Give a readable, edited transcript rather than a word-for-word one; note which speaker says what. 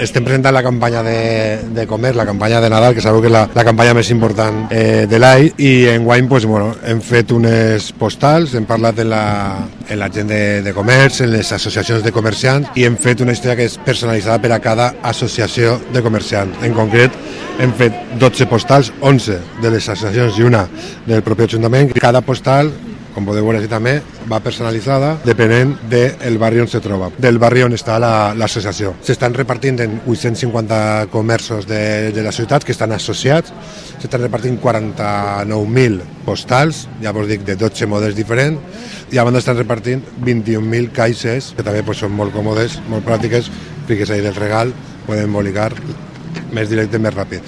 Speaker 1: Estem presentant la campanya de comerç, la campanya de Nadal, que sabeu que és la campanya més important de l'any, i enguany pues, hem fet unes postals, hem parlat en la gent de comerç, en les associacions de comerciants, i hem fet una història que és personalitzada per a cada associació de comerciants. En concret, hem fet 12 postals, 11 de les associacions i una del propi Ajuntament. Cada postal, com podeu veure aquí també, va personalitzada depenent del barri on se troba, del barri on està l'associació. S'estan repartint en 850 comerços de la ciutat que estan associats, s'estan repartint 49.000 postals, ja vos dic, de 12 models diferents, i a banda estan repartint 21.000 caixes, que també són molt còmodes, molt pràctiques, fiques ahí del regal, poden embolicar més directe, més ràpid.